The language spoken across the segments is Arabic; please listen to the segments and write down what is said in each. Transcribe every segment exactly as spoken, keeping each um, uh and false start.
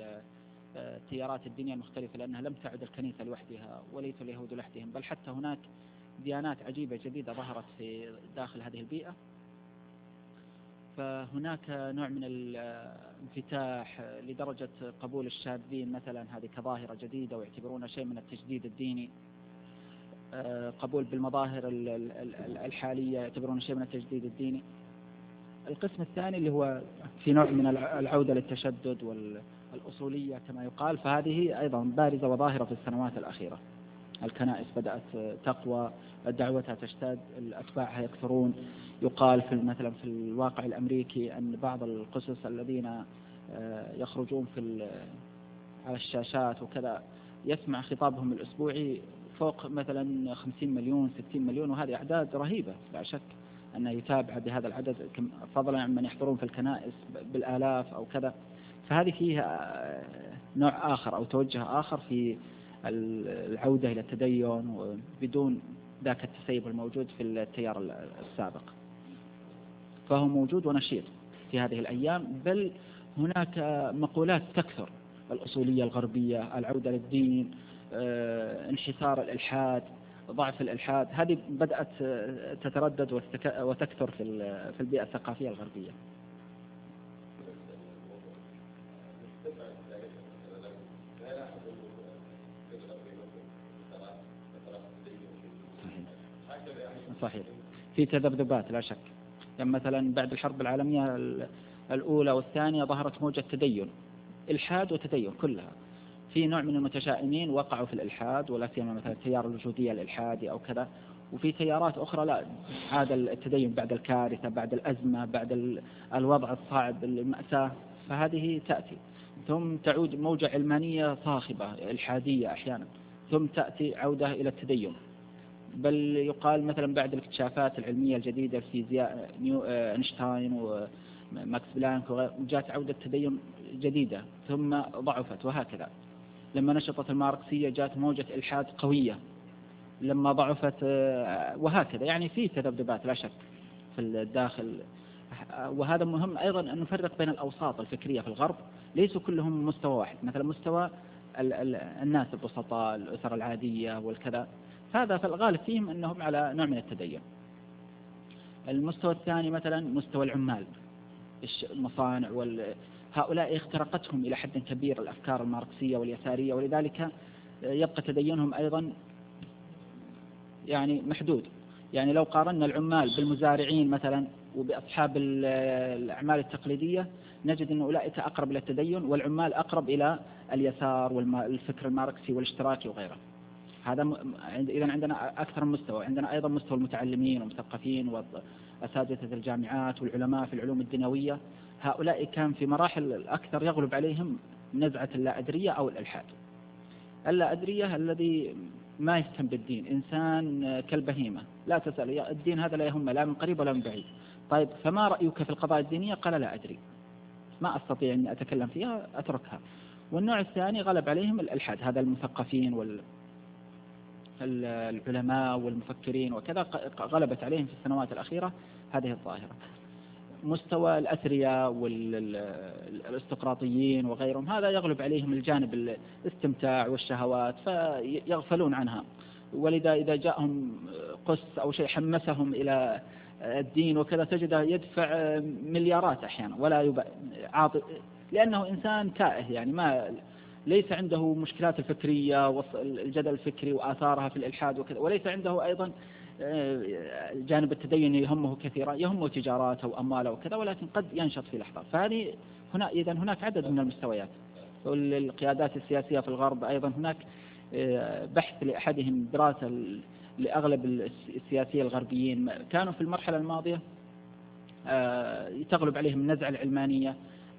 التيارات الدينية المختلفة، لأنها لم تعد الكنيسة لوحدها وليس اليهود لوحدهم، بل حتى هناك ديانات عجيبة جديدة ظهرت في داخل هذه البيئة. فهناك نوع من الانفتاح لدرجة قبول الشاذين مثلا، هذه كظاهرة جديدة ويعتبرون شيء من التجديد الديني. قبول بالمظاهر الحالية يعتبرون شيء من التجديد الديني. القسم الثاني اللي هو في نوع من العودة للتشدد والأصولية كما يقال، فهذه أيضا بارزة وظاهرة في السنوات الأخيرة. الكنائس بدأت تقوى، دعوتها تشتد، أتباعها يكثرون. يقال في مثلا في الواقع الأمريكي أن بعض القسس الذين يخرجون في على الشاشات وكذا يسمع خطابهم الأسبوعي فوق مثلا خمسين مليون ستين مليون، وهذه أعداد رهيبة لا شك أن يتابع بهذا العدد، فضلا عن من يحضرون في الكنائس بالآلاف أو كذا. فهذه فيها نوع آخر أو توجه آخر في العودة إلى التدين بدون ذاك التسيب الموجود في التيار السابق. فهو موجود ونشيط في هذه الأيام، بل هناك مقولات تكثر: الأصولية الغربية، العودة للدين، انحسار الإلحاد، ضعف الإلحاد. هذه بدأت تتردد وتكثر في البيئة الثقافية الغربية. صحيح، في تذبذبات لا شك. يعني مثلا بعد الحرب العالمية الأولى والثانية ظهرت موجة تدين، إلحاد وتدين كلها. في نوع من المتشائمين وقعوا في الإلحاد، ولا سيما مثلا التيار الوجودية الإلحادي أو كذا. وفي تيارات أخرى لا، عاد التدين بعد الكارثة، بعد الأزمة، بعد الوضع الصعب، المأساة، فهذه تأتي. ثم تعود موجة علمانية صاخبة إلحادية أحيانا، ثم تأتي عودة إلى التدين. بل يقال مثلا بعد الاكتشافات العلمية الجديدة في فيزياء نيو أينشتاين وماكس بلانك جاءت عودة تدين جديدة ثم ضعفت، وهكذا. لما نشطت الماركسية جاءت موجة إلحاد قوية، لما ضعفت، وهكذا. يعني في تذبذبات لا شك في الداخل. وهذا مهم أيضا أن نفرق بين الأوساط الفكرية في الغرب، ليسوا كلهم مستوى واحد. مثلا مستوى الناس البسطاء، الأسر العادية والكذا، هذا في الغالب فيهم أنهم على نوع من التدين. المستوى الثاني مثلا مستوى العمال، المصانع، هؤلاء اخترقتهم إلى حد كبير الأفكار الماركسية واليسارية، ولذلك يبقى تدينهم أيضا يعني محدود. يعني لو قارنا العمال بالمزارعين مثلا وبأصحاب الأعمال التقليدية نجد أن أولئك أقرب إلى التدين، والعمال أقرب إلى اليسار والفكر الماركسي والاشتراكي وغيره. هذا إذا عندنا أكثر من مستوى. عندنا أيضا مستوى المتعلمين والمثقفين وأساتذة الجامعات والعلماء في العلوم الدنيوية. هؤلاء كان في مراحل الأكثر يغلب عليهم نزعة اللا أدرية أو الإلحاد. اللا أدرية الذي ما يهتم بالدين، إنسان كالبهيمة، لا تسأل الدين هذا لا يهم لا من قريب ولا من بعيد. طيب فما رأيك في القضايا الدينية؟ قال لا أدري، ما أستطيع أن أتكلم فيها، أتركها. والنوع الثاني غلب عليهم الإلحاد، هذا المثقفين والعلماء والمفكرين وكذا، غلبت عليهم في السنوات الأخيرة هذه الظاهرة. مستوى الأثرياء والأستقراطيين وغيرهم، هذا يغلب عليهم الجانب الاستمتاع والشهوات فيغفلون عنها. ولذا إذا جاءهم قس أو شيء حمسهم إلى الدين وكذا تجده يدفع مليارات أحيانا ولا يبقى عاطل، لأنه إنسان تائه، يعني ما ليس عنده مشكلات الفكرية والجدل الفكري وآثارها في الإلحاد وكذا، وليس عنده أيضا جانب التدين يهمه كثيرا، يهمه تجاراته وأمواله وكذا، ولكن قد ينشط في لحظة. فهذه هنا إذن هناك عدد من المستويات. والقيادات السياسية في الغرب أيضا هناك بحث لأحدهم دراسة لأغلب السياسيين الغربيين كانوا في المرحلة الماضية تغلب عليهم النزعة العلمانية.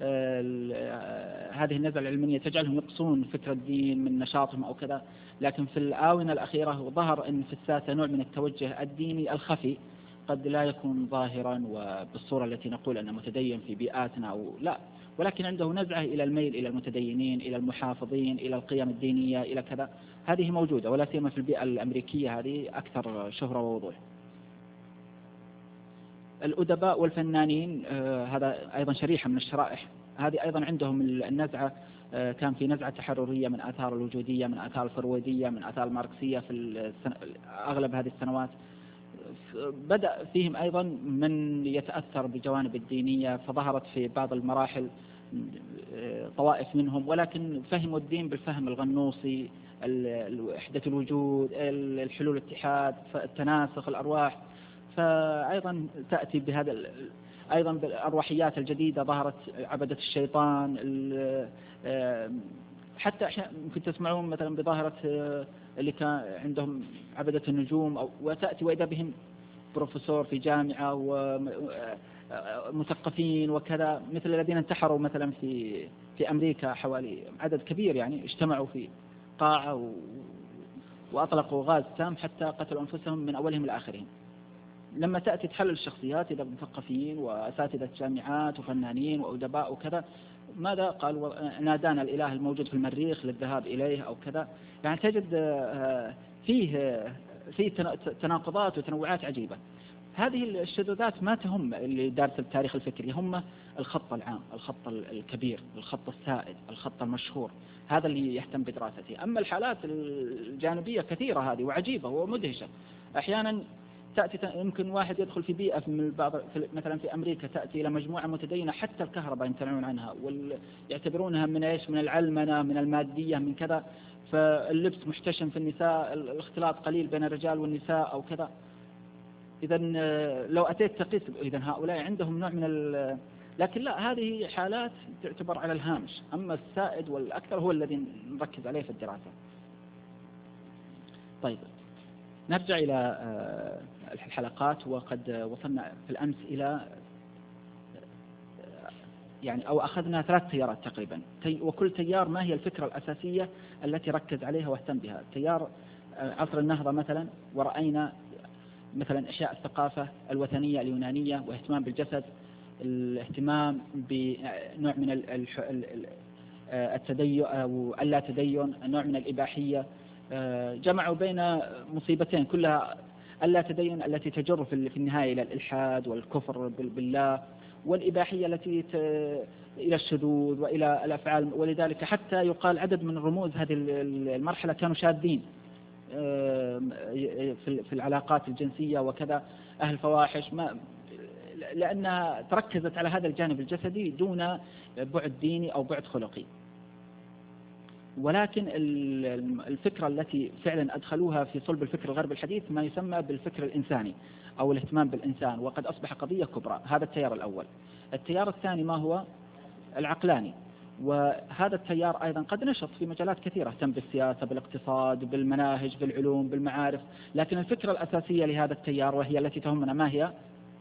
هذه النزعة العلمانية تجعلهم يقصون فكرة الدين من نشاطهم أو كذا، لكن في الآونة الأخيرة ظهر أن في الساسة نوع من التوجه الديني الخفي، قد لا يكون ظاهرا وبالصورة التي نقول أنه متدين في بيئاتنا أو لا، ولكن عنده نزعة إلى الميل إلى المتدينين، إلى المحافظين، إلى القيم الدينية، إلى كذا. هذه موجودة، ولا سيما في البيئة الأمريكية هذه أكثر شهرة ووضوح. الأدباء والفنانين هذا أيضا شريحة من الشرائح، هذه أيضا عندهم النزعة، كان في نزعة تحررية من آثار الوجودية، من آثار الفرويدية، من آثار الماركسية في أغلب هذه السنوات. بدأ فيهم أيضا من يتأثر بجوانب الدينية، فظهرت في بعض المراحل طوائف منهم، ولكن فهموا الدين بالفهم الغنوصي، وحدة الوجود، الحلول، الاتحاد، التناسخ، الأرواح. فأيضا تأتي بهذا أيضا بالأرواحيات الجديدة، ظهرت عبدة الشيطان، حتى ممكن تسمعون مثلا بظاهرة اللي كان عندهم عبدة النجوم، أو وتأتي وإذا بهم بروفيسور في جامعة ومثقفين وكذا، مثل الذين انتحروا مثلا في في أمريكا، حوالي عدد كبير يعني اجتمعوا في قاعة و... وأطلقوا غاز سام حتى قتلوا أنفسهم من أولهم لآخرهم. لما تأتي تحلل الشخصيات إذا مثقفين وأساتذة جامعات وفنانين وأدباء وكذا، ماذا قال؟ نادانا الإله الموجود في المريخ للذهاب إليه أو كذا. يعني تجد فيه فيه تناقضات وتنوعات عجيبة. هذه الشذوذات ما تهم اللي دارس التاريخ الفكري، هم الخط العام، الخط الكبير، الخط السائد، الخط المشهور، هذا اللي يهتم بدراسته. أما الحالات الجانبية كثيرة هذه وعجيبة ومدهشة. أحيانا تأتي يمكن واحد يدخل في بيئة من بعض، مثلا في أمريكا تأتي إلى مجموعة متدينة، حتى الكهرباء يمتنعون عنها ويعتبرونها من إيش؟ من العلمنة، من المادية، من كذا. فاللبس محتشم في النساء، الاختلاط قليل بين الرجال والنساء أو كذا. إذا لو أتيت تقيس، إذا هؤلاء عندهم نوع من ال... لكن لا، هذه حالات تعتبر على الهامش. أما السائد والأكثر هو الذي نركز عليه في الدراسة. طيب، نرجع إلى الحلقات. وقد وصلنا في الأمس إلى يعني أو أخذنا ثلاث تيارات تقريبا، وكل تيار ما هي الفكرة الأساسية التي ركز عليها واهتم بها. تيار عصر النهضة مثلا، ورأينا مثلا إحياء الثقافة الوثنية اليونانية واهتمام بالجسد، الاهتمام بنوع من التدين أو اللا تدين، نوع من الإباحية. جمعوا بين مصيبتين كلها، اللا تدين التي تجر في النهاية إلى الإلحاد والكفر بالله، والإباحية التي إلى الشذوذ وإلى الأفعال. ولذلك حتى يقال عدد من رموز هذه المرحلة كانوا شاذين في العلاقات الجنسية وكذا، أهل فواحش، ما لأنها تركزت على هذا الجانب الجسدي دون بعد ديني أو بعد خلقي. ولكن الفكرة التي فعلا أدخلوها في صلب الفكر الغربي الحديث ما يسمى بالفكر الإنساني أو الاهتمام بالإنسان، وقد أصبح قضية كبرى. هذا التيار الأول. التيار الثاني ما هو؟ العقلاني. وهذا التيار أيضا قد نشط في مجالات كثيرة، اهتم بالسياسة، بالاقتصاد، بالمناهج، بالعلوم، بالمعارف. لكن الفكرة الأساسية لهذا التيار وهي التي تهمنا ما هي؟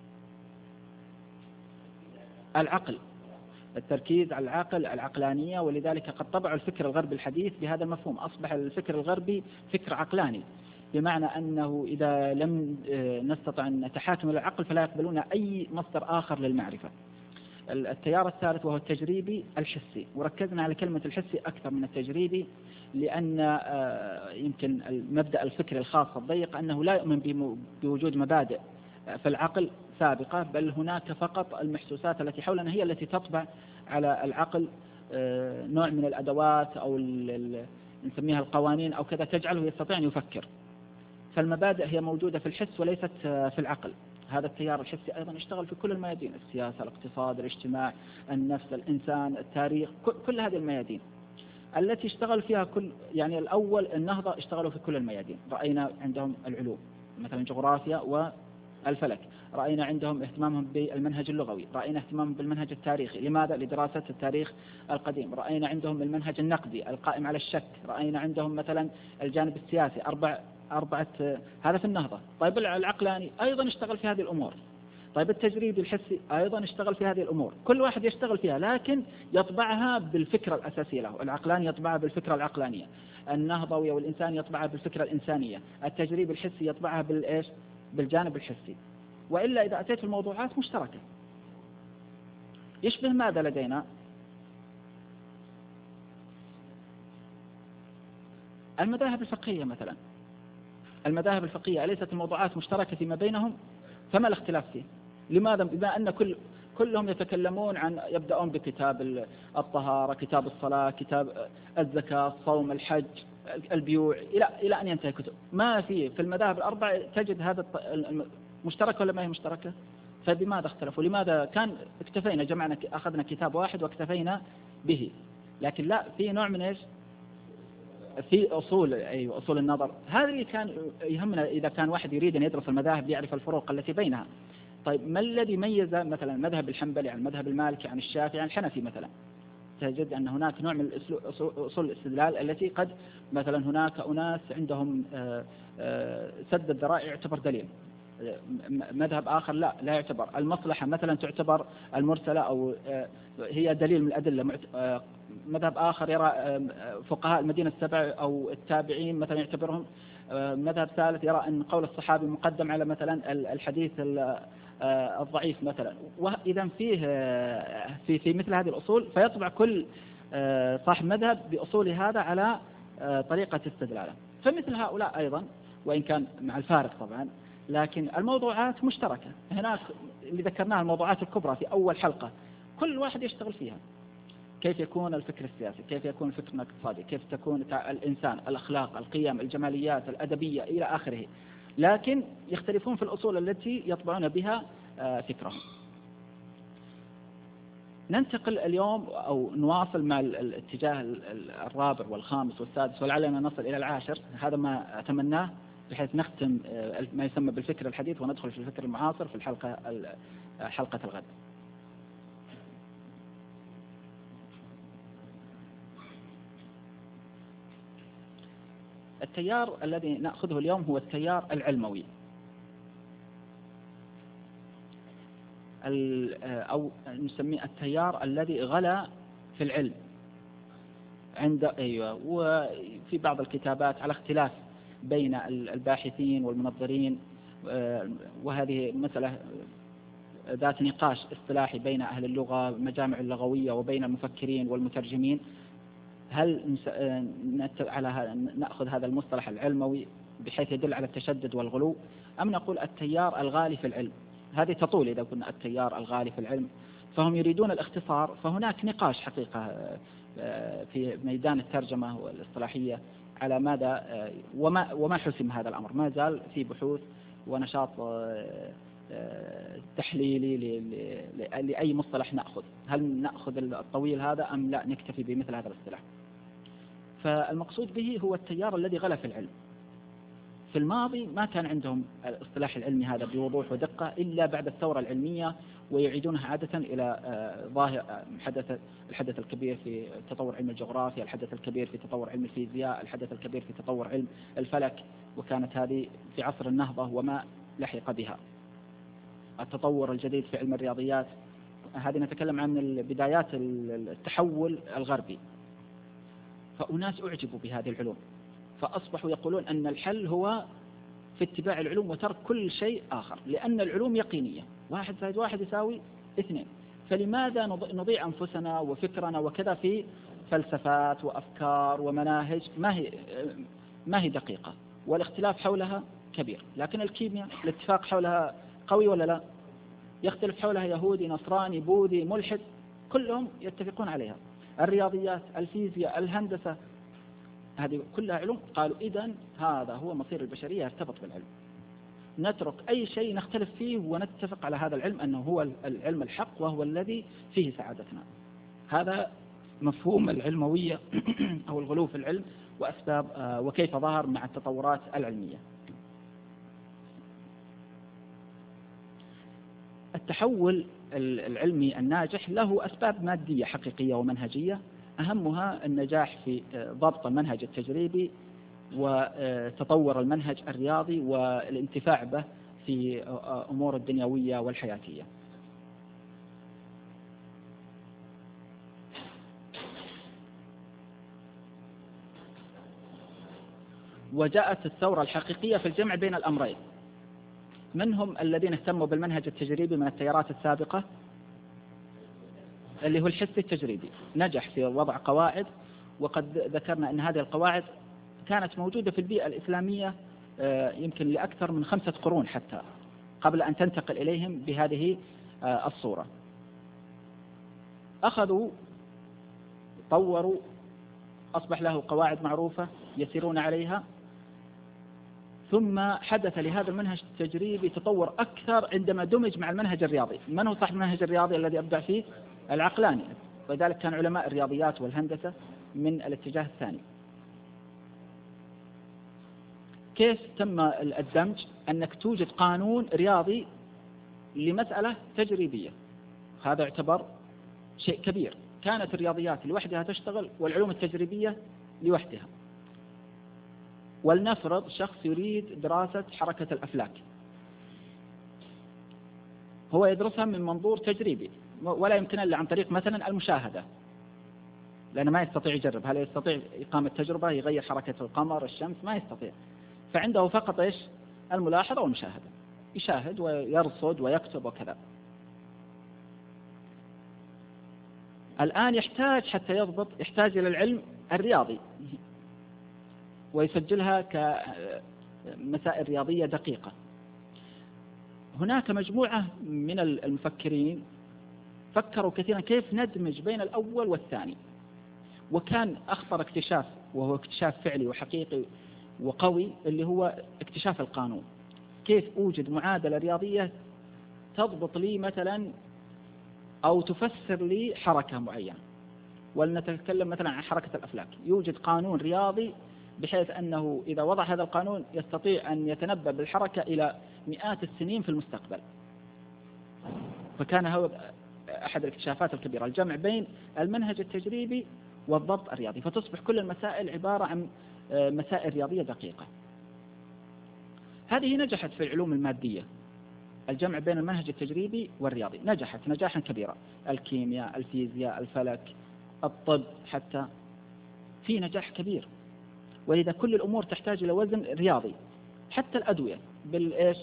العقل، التركيز على العقل، العقلانية. ولذلك قد طبع الفكر الغربي الحديث بهذا المفهوم. أصبح الفكر الغربي فكر عقلاني، بمعنى أنه إذا لم نستطع أن نتحاكم إلى العقل فلا يقبلون أي مصدر آخر للمعرفة. التيار الثالث وهو التجريبي الحسي، وركزنا على كلمة الحسي أكثر من التجريبي، لأن يمكن المبدأ الفكري الخاص الضيق أنه لا يؤمن بوجود مبادئ في العقل سابقة، بل هناك فقط المحسوسات التي حولنا هي التي تطبع على العقل نوع من الأدوات أو نسميها القوانين أو كذا تجعله يستطيع أن يفكر. فالمبادئ هي موجودة في الحس وليست في العقل. هذا التيار الحسي أيضا يشتغل في كل الميادين، السياسة، الاقتصاد، الاجتماع، النفس، الإنسان، التاريخ، كل هذه الميادين التي اشتغل فيها كل يعني الأول النهضة اشتغلوا في كل الميادين. رأينا عندهم العلوم مثلا جغرافيا والفلك، رأينا عندهم اهتمامهم بالمنهج اللغوي، رأينا اهتمامهم بالمنهج التاريخي. لماذا؟ لدراسة التاريخ القديم. رأينا عندهم المنهج النقدي القائم على الشك. رأينا عندهم مثلا الجانب السياسي، أربع أربعة هذا في النهضة. طيب العقلاني أيضا اشتغل في هذه الأمور. طيب التجريبي الحسي أيضا اشتغل في هذه الأمور. كل واحد يشتغل فيها لكن يطبعها بالفكرة الأساسية له. العقلاني يطبعها بالفكرة العقلانية، النهضوي والإنساني يطبعها بالفكرة الإنسانية، التجريبي الحسي يطبعها بالإيش؟ بالجانب الحسي. وإلا إذا أتيت في الموضوعات مشتركة يشبه ماذا لدينا؟ المذاهب الفقهية مثلا. المذاهب الفقهية أليست الموضوعات مشتركة فيما بينهم؟ فما الاختلاف فيه؟ لماذا؟ بما أن كل كلهم يتكلمون عن يبدأون بكتاب الطهارة، كتاب الصلاة، كتاب الزكاة، الصوم، الحج، البيوع، إلى إلى أن ينتهي كتب. ما في في المذاهب الأربع تجد هذا مشتركة ولا ما هي مشتركة؟ فبماذا اختلفوا؟ لماذا كان اكتفينا جمعنا أخذنا كتاب واحد واكتفينا به؟ لكن لا، في نوع من إيش؟ في أصول، أي أصول النظر. هذا اللي كان يهمنا إذا كان واحد يريد أن يدرس المذاهب يعرف الفروق التي بينها. طيب ما الذي ميز مثلا المذهب الحنبلي عن المذهب المالكي عن الشافعي عن الحنفي مثلا؟ تجد أن هناك نوع من أصول الاستدلال التي قد مثلا هناك أناس عندهم سد الذرائع يعتبر دليل، مذهب آخر لا لا يعتبر. المصلحة مثلا تعتبر المرسلة أو هي دليل من الأدلة. مذهب آخر يرى فقهاء المدينة السبع أو التابعين مثلا يعتبرهم. مذهب ثالث يرى أن قول الصحابي مقدم على مثلا الحديث الضعيف مثلا. وإذا فيه في في مثل هذه الأصول فيطبع كل صاحب مذهب بأصول هذا على طريقة استدلاله. فمثل هؤلاء أيضا وإن كان مع الفارق طبعا، لكن الموضوعات مشتركة. هناك اللي ذكرناها الموضوعات الكبرى في أول حلقة كل واحد يشتغل فيها. كيف يكون الفكر السياسي، كيف يكون الفكر الاقتصادي، كيف تكون الإنسان، الأخلاق، القيم، الجماليات، الأدبية إلى آخره. لكن يختلفون في الأصول التي يطبعون بها فكرهم. ننتقل اليوم أو نواصل مع الاتجاه الرابع والخامس والسادس ولعلنا نصل إلى العاشر. هذا ما أتمناه بحيث نختم ما يسمى بالفكر الحديث وندخل في الفكر المعاصر في الحلقة حلقة الغد. التيار الذي نأخذه اليوم هو التيار العلموي أو نسميه التيار الذي غلا في العلم عند أيوة. وفي بعض الكتابات على اختلاف بين الباحثين والمنظرين، وهذه مسألة ذات نقاش اصطلاحي بين أهل اللغة مجامع اللغوية وبين المفكرين والمترجمين. هل على نأخذ هذا المصطلح العلموي بحيث يدل على التشدد والغلو، أم نقول التيار الغالي في العلم؟ هذه تطول إذا قلنا التيار الغالي في العلم. فهم يريدون الاختصار. فهناك نقاش حقيقة في ميدان الترجمة والاصطلاحية على ماذا وما وما حسم هذا الأمر. ما زال في بحوث ونشاط تحليلي لأي مصطلح نأخذ. هل نأخذ الطويل هذا أم لا نكتفي بمثل هذا الاصطلاح؟ فالمقصود به هو التيار الذي غلا في العلم. في الماضي ما كان عندهم الاصطلاح العلمي هذا بوضوح ودقة إلا بعد الثورة العلمية، ويعيدونها عادة إلى ظاهر حدث الحدث الكبير في تطور علم الجغرافيا، الحدث الكبير في تطور علم الفيزياء، الحدث الكبير في تطور علم الفلك. وكانت هذه في عصر النهضة وما لحق بها. التطور الجديد في علم الرياضيات، هذه نتكلم عن بدايات التحول الغربي. فأناس أعجبوا بهذه العلوم فأصبحوا يقولون أن الحل هو في اتباع العلوم وترك كل شيء آخر، لأن العلوم يقينية، واحد زائد واحد يساوي اثنين. فلماذا نضيع أنفسنا وفكرنا وكذا في فلسفات وأفكار ومناهج ما هي ما هي دقيقة والاختلاف حولها كبير؟ لكن الكيمياء الاتفاق حولها قوي ولا لا؟ يختلف حولها يهودي، نصراني، بوذي، ملحد، كلهم يتفقون عليها. الرياضيات، الفيزياء، الهندسة، هذه كلها علوم. قالوا إذن هذا هو مصير البشرية، يرتبط بالعلم. نترك أي شيء نختلف فيه ونتفق على هذا العلم أنه هو العلم الحق وهو الذي فيه سعادتنا. هذا مفهوم العلموية أو الغلو في العلم وأسباب وكيف ظهر مع التطورات العلمية. التحول العلمي الناجح له أسباب مادية حقيقية ومنهجية، أهمها النجاح في ضبط المنهج التجريبي وتطور المنهج الرياضي والانتفاع به في أمور الدنيوية والحياتية. وجاءت الثورة الحقيقية في الجمع بين الأمرين. منهم الذين اهتموا بالمنهج التجريبي من التيارات السابقة اللي هو الحس التجريبي، نجح في وضع قواعد، وقد ذكرنا أن هذه القواعد كانت موجودة في البيئة الإسلامية يمكن لأكثر من خمسة قرون حتى. قبل أن تنتقل إليهم بهذه الصورة. أخذوا طوروا، أصبح له قواعد معروفة يسيرون عليها، ثم حدث لهذا المنهج التجريبي تطور أكثر عندما دمج مع المنهج الرياضي. من هو صاحب المنهج الرياضي الذي أبدع فيه؟ العقلاني، ولذلك كان علماء الرياضيات والهندسة من الاتجاه الثاني. كيف تم الدمج؟ أنك توجد قانون رياضي لمسألة تجريبية، هذا يعتبر شيء كبير. كانت الرياضيات لوحدها تشتغل والعلوم التجريبية لوحدها. ولنفرض شخص يريد دراسة حركة الأفلاك، هو يدرسها من منظور تجريبي ولا يمكن إلا عن طريق مثلا المشاهدة، لأنه ما يستطيع يجرب. هل يستطيع إقامة تجربة يغير حركة القمر الشمس؟ ما يستطيع. فعنده فقط إيش؟ الملاحظة والمشاهدة، يشاهد ويرصد ويكتب وكذا. الآن يحتاج حتى يضبط، يحتاج إلى العلم الرياضي ويسجلها كمسائل رياضية دقيقة. هناك مجموعة من المفكرين فكروا كثيرا كيف ندمج بين الأول والثاني، وكان أخطر اكتشاف وهو اكتشاف فعلي وحقيقي وقوي اللي هو اكتشاف القانون. كيف أوجد معادلة رياضية تضبط لي مثلا أو تفسر لي حركة معينة. ولنتكلم مثلا عن حركة الأفلاك، يوجد قانون رياضي بحيث أنه إذا وضع هذا القانون يستطيع أن يتنبأ بالحركة إلى مئات السنين في المستقبل. فكان هو أحد الاكتشافات الكبيرة، الجمع بين المنهج التجريبي والضبط الرياضي، فتصبح كل المسائل عبارة عن مسائل رياضية دقيقة. هذه نجحت في العلوم المادية، الجمع بين المنهج التجريبي والرياضي نجحت نجاحا كبيرا. الكيمياء، الفيزياء، الفلك، الطب، حتى في نجاح كبير. ولذا كل الأمور تحتاج إلى وزن رياضي، حتى الأدوية بالإيش؟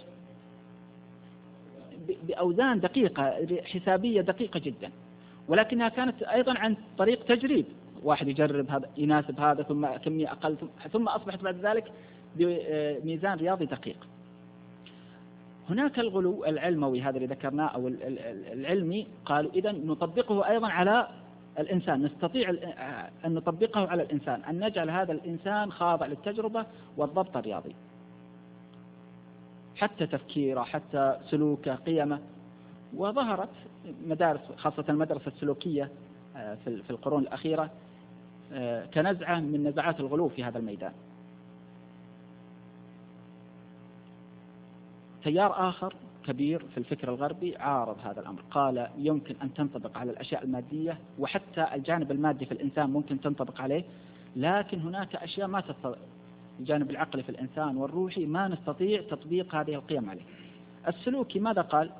بأوزان دقيقة حسابية دقيقة جدا، ولكنها كانت أيضا عن طريق تجريب، واحد يجرب هذا يناسب هذا ثم كمية أقل ثم أصبحت بعد ذلك بميزان رياضي دقيق. هناك الغلو العلموي هذا اللي ذكرناه أو العلمي، قالوا إذا نطبقه أيضا على الإنسان، نستطيع أن نطبقه على الإنسان، أن نجعل هذا الإنسان خاضع للتجربة والضبط الرياضي، حتى تفكيره، حتى سلوكه، قيمه. وظهرت مدارس، خاصة المدرسة السلوكية في القرون الأخيرة، كنزعة من نزعات الغلو في هذا الميدان. تيار آخر كبير في الفكر الغربي عارض هذا الأمر، قال يمكن أن تنطبق على الأشياء المادية، وحتى الجانب المادي في الإنسان ممكن تنطبق عليه، لكن هناك أشياء ما تستطيع، الجانب العقلي في الإنسان والروحي ما نستطيع تطبيق هذه القيم عليه. السلوكي ماذا قال؟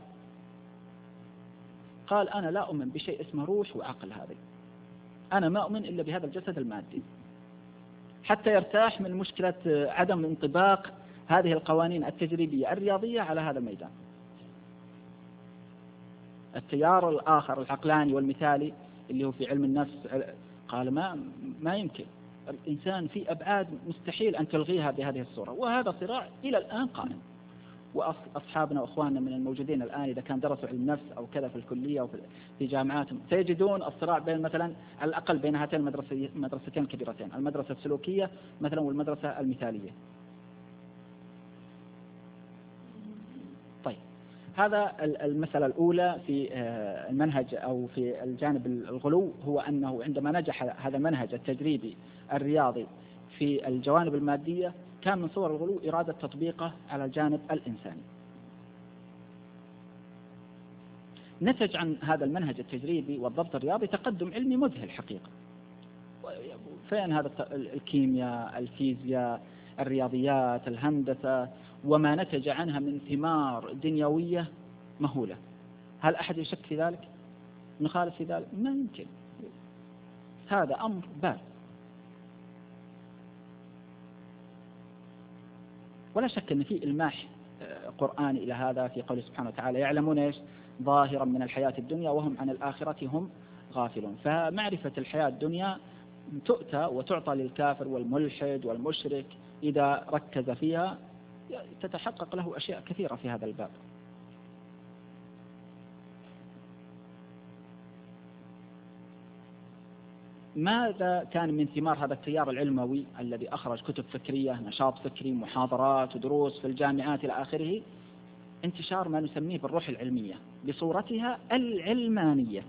قال أنا لا أؤمن بشيء اسمه روح وعقل، هذه أنا ما أؤمن إلا بهذا الجسد المادي، حتى يرتاح من مشكلة عدم انطباق هذه القوانين التجريبية الرياضية على هذا الميدان. التيار الآخر العقلاني والمثالي اللي هو في علم النفس قال ما ما يمكن، الإنسان في أبعاد مستحيل أن تلغيها بهذه الصورة، وهذا صراع إلى الآن قائم. وأصحابنا وأخواننا من الموجودين الآن إذا كان درسوا علم نفس أو كذا في الكلية أو في جامعاتهم سيجدون الصراع بين مثلا على الأقل بين هاتين المدرستين الكبيرتين، المدرسة السلوكية مثلا والمدرسة المثالية. طيب، هذا المسألة الأولى في المنهج أو في الجانب الغلو، هو أنه عندما نجح هذا المنهج التجريبي الرياضي في الجوانب المادية كان من صور الغلو إرادة تطبيقه على الجانب الإنساني. نتج عن هذا المنهج التجريبي والضبط الرياضي تقدم علمي مذهل حقيقة. فين هذا الكيمياء، الفيزياء، الرياضيات، الهندسة، وما نتج عنها من ثمار دنيوية مهولة. هل أحد يشك في ذلك؟ نخالف في ذلك؟ ما يمكن، هذا أمر بارز. ولا شك أن في إلماح قرآني إلى هذا في قوله سبحانه وتعالى يعلمون إيش؟ ظاهرا من الحياة الدنيا وهم عن الآخرة هم غافلون. فمعرفة الحياة الدنيا تؤتى وتعطى للكافر والملحد والمشرك إذا ركز فيها، تتحقق له أشياء كثيرة في هذا الباب. ماذا كان من ثمار هذا التيار العلموي الذي أخرج كتب فكرية، نشاط فكري، محاضرات ودروس في الجامعات إلى آخره؟ انتشار ما نسميه بالروح العلمية بصورتها العلمانية.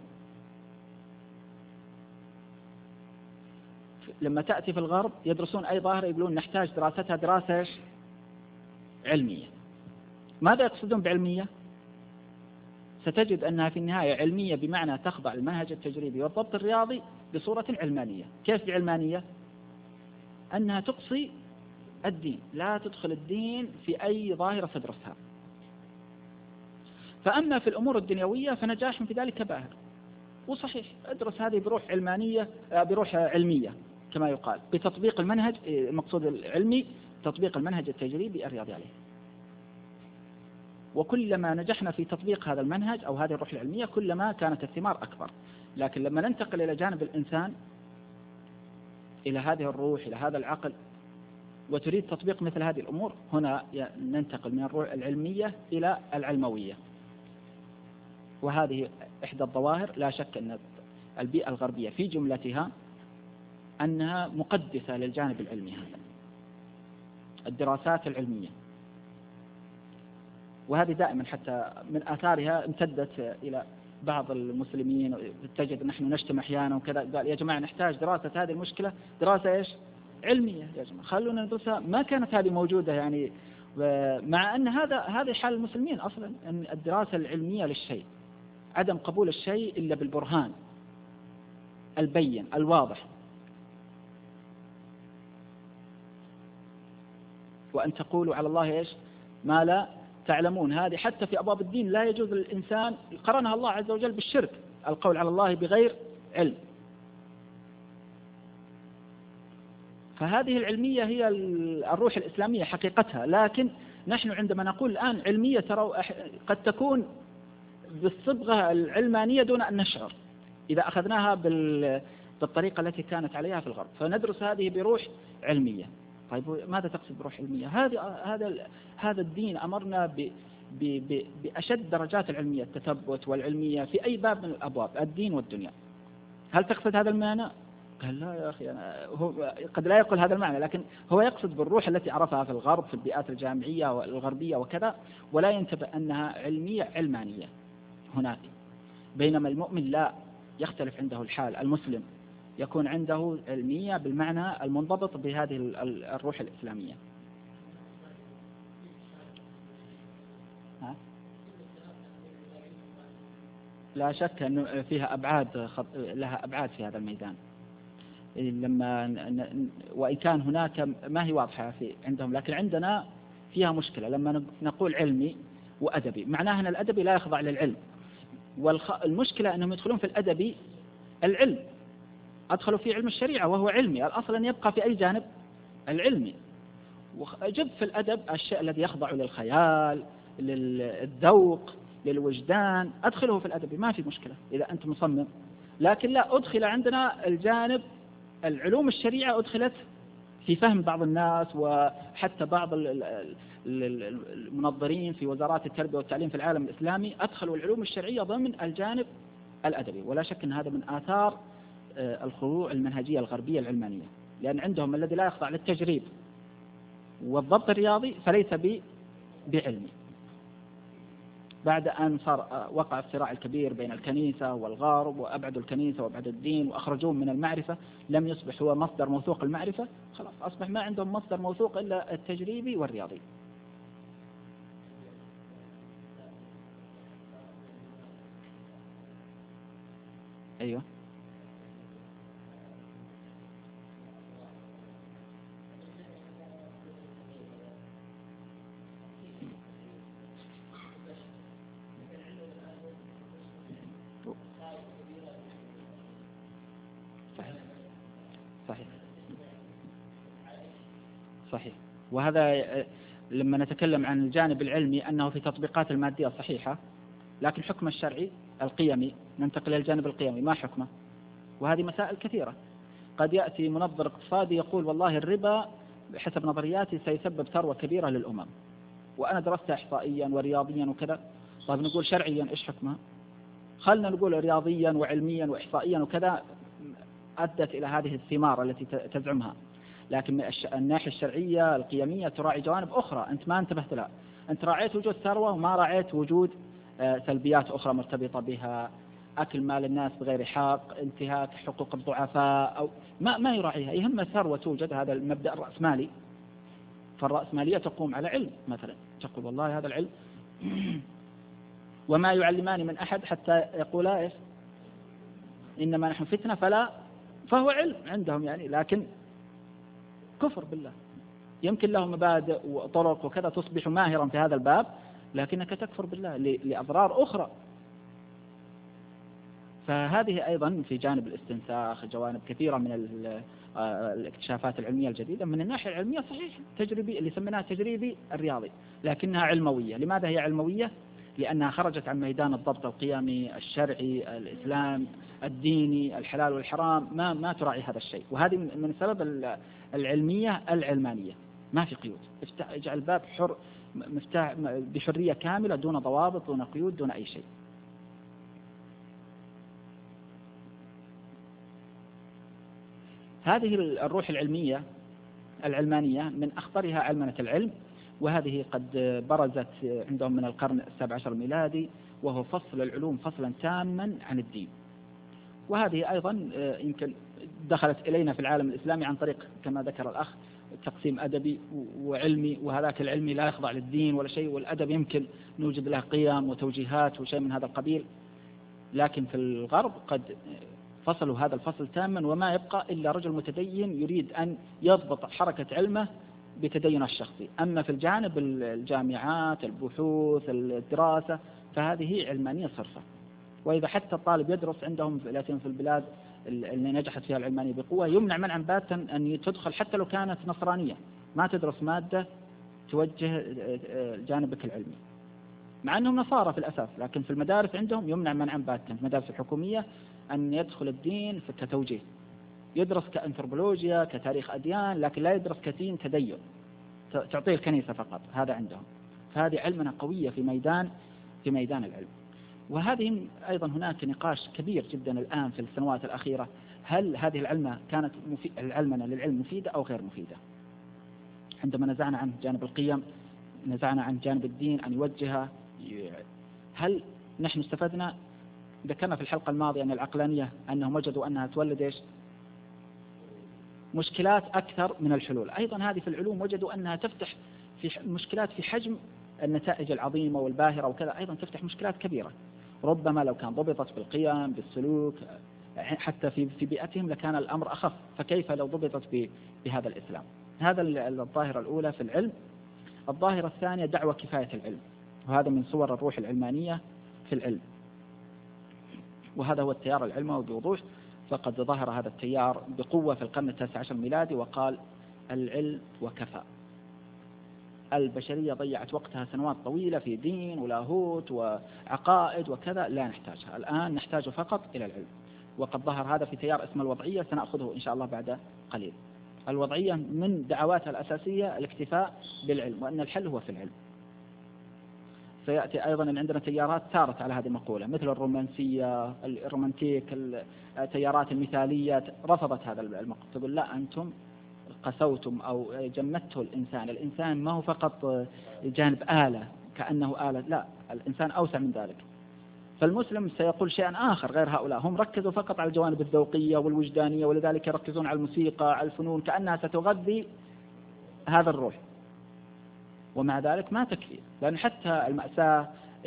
لما تأتي في الغرب يدرسون أي ظاهرة يقولون نحتاج دراستها دراسة علمية. ماذا يقصدون بعلمية؟ ستجد أنها في النهاية علمية بمعنى تخضع المنهج التجريبي والضبط الرياضي بصورة علمانية. كيف بعلمانية؟ أنها تقصي الدين، لا تدخل الدين في أي ظاهرة تدرسها. فأما في الأمور الدنيوية فنجاح في ذلك باهر، وصحيح ادرس هذه بروح علمانية، بروح علمية كما يقال، بتطبيق المنهج المقصود العلمي، تطبيق المنهج التجريبي الرياضي عليه. وكلما نجحنا في تطبيق هذا المنهج أو هذه الروح العلمية كلما كانت الثمار أكبر. لكن لما ننتقل إلى جانب الإنسان، إلى هذه الروح، إلى هذا العقل، وتريد تطبيق مثل هذه الأمور، هنا ننتقل من الروح العلمية إلى العلموية. وهذه إحدى الظواهر لا شك أن البيئة الغربية في جملتها أنها مقدسة للجانب العلمي هذا، الدراسات العلمية. وهذه دائما حتى من آثارها امتدت إلى بعض المسلمين، تجد نحن نجتمع أحيانا وكذا، قال يا جماعة نحتاج دراسة هذه المشكلة دراسة إيش؟ علمية يا جماعة، خلونا ندرسها. ما كانت هذه موجودة يعني، مع أن هذا هذه حال المسلمين أصلا، أن الدراسة العلمية للشيء، عدم قبول الشيء إلا بالبرهان البين الواضح. وأن تقولوا على الله إيش؟ ما لا تعلمون. هذه حتى في أبواب الدين لا يجوز للإنسان، قرنها الله عز وجل بالشرك، القول على الله بغير علم. فهذه العلمية هي الروح الإسلامية حقيقتها. لكن نحن عندما نقول الآن علمية ترى قد تكون بالصبغة العلمانية دون أن نشعر إذا أخذناها بالطريقة التي كانت عليها في الغرب، فندرس هذه بروح علمية. طيب ماذا تقصد بروح علمية؟ هذا هذا هذا الدين أمرنا ب ب بأشد درجات العلمية، التثبت والعلمية في أي باب من الأبواب، الدين والدنيا. هل تقصد هذا المعنى؟ قال لا يا أخي، أنا هو قد لا يقول هذا المعنى، لكن هو يقصد بالروح التي عرفها في الغرب في البيئات الجامعية والغربية وكذا، ولا ينتبه أنها علمية علمانية هناك. بينما المؤمن لا، يختلف عنده الحال. المسلم يكون عنده علمية بالمعنى المنضبط بهذه الروح الإسلامية. ها؟ لا شك أنه فيها أبعاد، لها أبعاد في هذا الميدان. لما وإن كان هناك ما هي واضحة في عندهم، لكن عندنا فيها مشكلة. لما نقول علمي وأدبي، معناها أن الأدبي لا يخضع للعلم، والمشكلة أنهم يدخلون في الأدبي العلم، أدخلوا في علم الشريعة وهو علمي، الأصل أن يبقى في أي جانب العلمي. وجب في الأدب الشيء الذي يخضع للخيال، للذوق، للوجدان، أدخله في الأدبي، ما في مشكلة إذا أنت مصمم. لكن لا، أدخل عندنا الجانب العلوم الشريعة، أدخلت في فهم بعض الناس وحتى بعض المنظرين في وزارات التربية والتعليم في العالم الإسلامي أدخلوا العلوم الشرعية ضمن الجانب الأدبي. ولا شك أن هذا من آثار الخضوع المنهجية الغربية العلمانية، لأن عندهم الذي لا يخضع للتجريب والضبط الرياضي فليس بعلمي. بعد أن صار وقع الصراع الكبير بين الكنيسة والغرب، وأبعدوا الكنيسة وأبعدوا الدين وأخرجوهم من المعرفة، لم يصبح هو مصدر موثوق المعرفة، خلاص أصبح ما عندهم مصدر موثوق إلا التجريبي والرياضي. أيوه صحيح صحيح. وهذا لما نتكلم عن الجانب العلمي أنه في تطبيقات المادية صحيحة، لكن حكم الشرعي القيمي، ننتقل إلى الجانب القيمي، ما حكمه؟ وهذه مسائل كثيرة. قد يأتي منظر اقتصادي يقول والله الربا بحسب نظرياتي سيسبب ثروة كبيرة للأمم، وأنا درست إحصائيا ورياضيا وكذا. طيب نقول شرعيا إيش حكمها؟ خلنا نقول رياضيا وعلميا وإحصائيا وكذا، أدت إلى هذه الثمار التي تزعمها. لكن من الناحية الشرعية القيمية تراعي جوانب أخرى أنت ما انتبهت لها. أنت راعيت وجود ثروة وما راعيت وجود سلبيات أخرى مرتبطة بها، أكل مال الناس بغير حق، انتهاك حقوق الضعفاء، أو ما ما يراعيها. يهم الثروة توجد، هذا المبدأ الرأسمالي. فالرأسمالية تقوم على علم، مثلا تقول والله هذا العلم وما يعلمان من أحد حتى يقولا إيش إنما نحن فتنة فلا، فهو علم عندهم يعني، لكن كفر بالله. يمكن له مبادئ وطرق وكذا تصبح ماهرا في هذا الباب، لكنك تكفر بالله لأضرار أخرى. فهذه أيضا في جانب الاستنساخ جوانب كثيرة من الاكتشافات العلمية الجديدة. من الناحية العلمية صحيح تجريبي اللي سميناها تجريبي الرياضي، لكنها علموية. لماذا هي علموية؟ لأنها خرجت عن ميدان الضبط القيمي الشرعي الإسلام الديني الحلال والحرام، ما ما تراعي هذا الشيء. وهذه من سبب العلمية العلمانية، ما في قيود، اجعل الباب حر مفتاح بحرية كاملة دون ضوابط دون قيود دون أي شيء. هذه الروح العلمية العلمانية من أخطرها علمنة العلم، وهذه قد برزت عندهم من القرن السابع عشر الميلادي، وهو فصل العلوم فصلا تاما عن الدين. وهذه أيضا يمكن دخلت إلينا في العالم الإسلامي عن طريق كما ذكر الأخ تقسيم أدبي وعلمي، وهذاك العلمي لا يخضع للدين ولا شيء، والأدب يمكن نوجد له قيم وتوجيهات وشيء من هذا القبيل. لكن في الغرب قد فصلوا هذا الفصل تاما، وما يبقى إلا رجل متدين يريد أن يضبط حركة علمه بتدينه الشخصي. أما في الجانب الجامعات البحوث الدراسة فهذه علمانية صرفة. وإذا حتى الطالب يدرس عندهم في البلاد اللي نجحت فيها العلمانية بقوة يمنع منعا باتا أن تدخل حتى لو كانت نصرانية، ما تدرس مادة توجه جانبك العلمي، مع أنهم نصارى في الأساس، لكن في المدارس عندهم يمنع منعا باتا في المدارس الحكومية أن يدخل الدين كتوجيه. يدرس كأنثروبولوجيا كتاريخ أديان، لكن لا يدرس كدين تدين تعطيه الكنيسة فقط، هذا عندهم. فهذه علمنا قوية في ميدان في ميدان العلم. وهذه أيضا هناك نقاش كبير جدا الآن في السنوات الأخيرة، هل هذه العلمة كانت مفي... العلمنا للعلم مفيدة أو غير مفيدة؟ عندما نزعنا عن جانب القيم، نزعنا عن جانب الدين أن يوجهها، هل نحن استفدنا؟ ذكرنا في الحلقة الماضية أن العقلانية أنهم وجدوا أنها تولد إيش؟ مشكلات أكثر من الحلول. أيضا هذه في العلوم وجدوا أنها تفتح في مشكلات في حجم النتائج العظيمة والباهرة وكذا، أيضا تفتح مشكلات كبيرة. ربما لو كان ضبطت بالقيم بالسلوك حتى في في بيئتهم لكان الأمر أخف، فكيف لو ضبطت بهذا الإسلام؟ هذا الظاهرة الأولى في العلم. الظاهرة الثانية دعوة كفاية العلم، وهذا من صور الروح العلمانية في العلم، وهذا هو التيار العلمي بوضوح. فقد ظهر هذا التيار بقوة في القرن التاسع عشر الميلادي وقال العلم وكفى. البشرية ضيعت وقتها سنوات طويلة في دين ولاهوت وعقائد وكذا، لا نحتاجها الآن، نحتاج فقط إلى العلم. وقد ظهر هذا في تيار اسمه الوضعية، سنأخذه إن شاء الله بعد قليل. الوضعية من دعواتها الأساسية الاكتفاء بالعلم، وأن الحل هو في العلم. سيأتي أيضا أن عندنا تيارات ثارت على هذه المقولة، مثل الرومانسية الرومانتيك التيارات المثالية، رفضت هذا المقول، تقول لا أنتم قسوتم أو جمدته الإنسان. الإنسان ما هو فقط جانب آلة كأنه آلة، لا، الإنسان أوسع من ذلك. فالمسلم سيقول شيئا آخر غير هؤلاء، هم ركزوا فقط على الجوانب الذوقية والوجدانية، ولذلك يركزون على الموسيقى على الفنون كأنها ستغذي هذا الروح، ومع ذلك ما تكفي. لأن حتى المأساة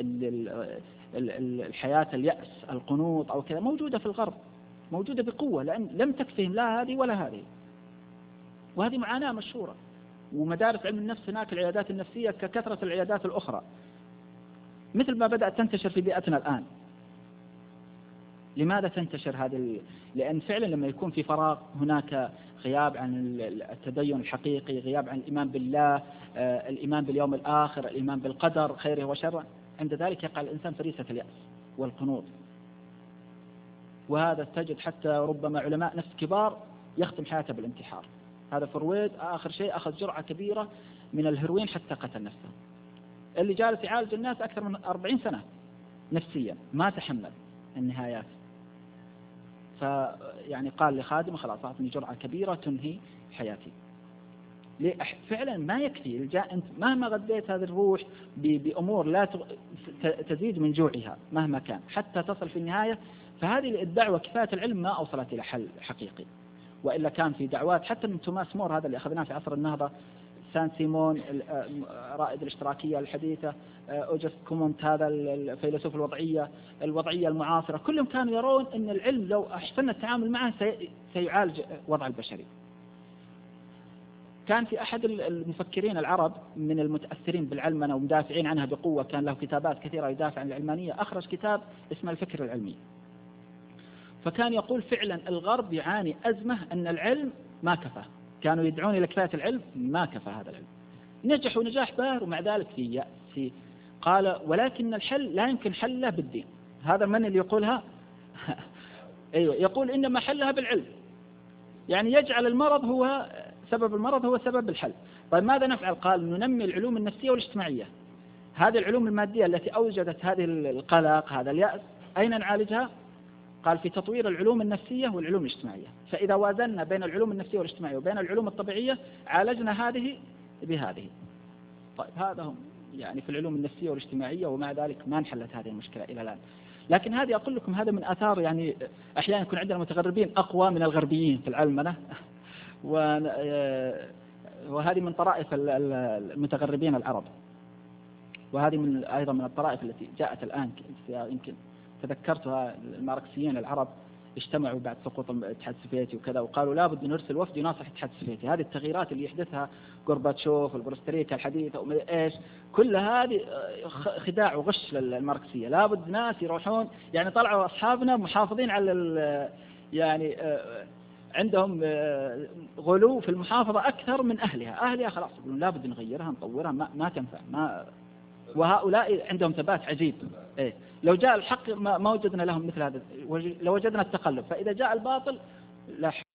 الحياة اليأس القنوط أو كذا موجودة في الغرب، موجودة بقوة، لأن لم تكفيهم لا هذه ولا هذه، وهذه معاناة مشهورة. ومدارس علم النفس هناك العيادات النفسية ككثرة العيادات الأخرى، مثل ما بدأت تنتشر في بيئتنا الآن. لماذا تنتشر هذه؟ لأن فعلا لما يكون في فراغ هناك غياب عن التدين الحقيقي، غياب عن الإيمان بالله، الإيمان باليوم الآخر، الإيمان بالقدر خيره وشره، عند ذلك يقع الإنسان فريسة اليأس والقنوط. وهذا تجد حتى ربما علماء نفس كبار يختم حياته بالانتحار. هذا فرويد آخر شيء أخذ جرعة كبيرة من الهيروين حتى قتل نفسه. اللي جالس يعالج الناس أكثر من أربعين سنة نفسيا ما تحمل النهايات. يعني قال لخادمه خلاص أعطني جرعة كبيرة تنهي حياتي. فعلا ما يكفي أنت مهما غذيت هذه الروح بأمور لا تزيد من جوعها مهما كان حتى تصل في النهاية. فهذه الدعوة كفاية العلم ما أوصلت إلى حل حقيقي، وإلا كان في دعوات حتى من توماس مور هذا اللي أخذناه في عصر النهضة، سان سيمون رائد الاشتراكية الحديثة، أوجست كومونت هذا الفيلسوف الوضعية الوضعية المعاصرة، كلهم كانوا يرون أن العلم لو أحسن التعامل معه سيعالج وضع البشري. كان في أحد المفكرين العرب من المتأثرين بالعلمنة ومدافعين عنها بقوة، كان له كتابات كثيرة يدافع عن العلمانية، أخرج كتاب اسمه الفكر العلمي. فكان يقول فعلا الغرب يعاني أزمة أن العلم ما كفى، كانوا يدعون إلى كفاية العلم ما كفى هذا العلم، نجحوا نجاح باهر ومع ذلك في يأس. قال ولكن الحل لا يمكن حله بالدين. هذا من اللي يقولها؟ أيوة، يقول إنما حلها بالعلم، يعني يجعل المرض هو سبب المرض هو سبب الحل. طيب ماذا نفعل؟ قال ننمي العلوم النفسية والاجتماعية، هذه العلوم المادية التي أوجدت هذه القلق هذا اليأس أين نعالجها؟ قال في تطوير العلوم النفسية والعلوم الاجتماعية. فإذا وازننا بين العلوم النفسية والاجتماعية وبين العلوم الطبيعية عالجنا هذه بهذه. طيب هذا هم يعني في العلوم النفسية والاجتماعية، ومع ذلك ما انحلت هذه المشكلة إلى الآن. لكن هذه أقول لكم هذا من آثار، يعني أحيانا يكون عندنا متغربين أقوى من الغربيين في العلمنة، وهذه من طرائف المتغربين العرب، وهذه من أيضا من الطرائف التي جاءت الآن. يمكن تذكرتها، الماركسيين العرب اجتمعوا بعد سقوط الاتحاد السوفيتي وكذا وقالوا لابد نرسل وفد يناصح الاتحاد السوفيتي. هذه التغييرات اللي يحدثها غورباتشوف والبروستريكا الحديثة وما ايش، كل هذه خداع وغش للماركسية. لابد ناس يروحون، يعني طلعوا أصحابنا محافظين على يعني عندهم غلو في المحافظة أكثر من أهلها. أهلها خلاص يقولون لابد نغيرها نطورها، ما, ما تنفع ما وهؤلاء عندهم ثبات عجيب. إيه؟ لو جاء الحق ما وجدنا لهم مثل هذا، لو وجدنا التقلب. فإذا جاء الباطل لا